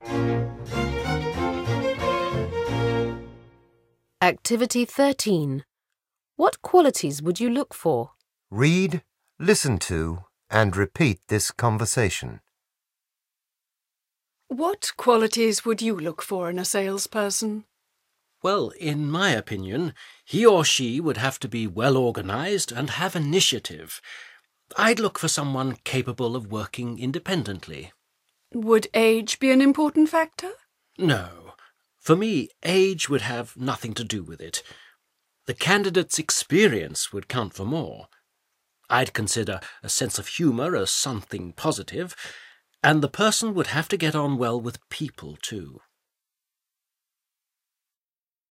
Activity 13. What qualities would you look for? Read, listen to, and repeat this conversation. What qualities would you look for in a salesperson? Well, in my opinion, he or she would have to be well organized and have initiative. I'd look for someone capable of working independently. Would age be an important factor? No. For me, age would have nothing to do with it. The candidate's experience would count for more. I'd consider a sense of humour as something positive, and the person would have to get on well with people too.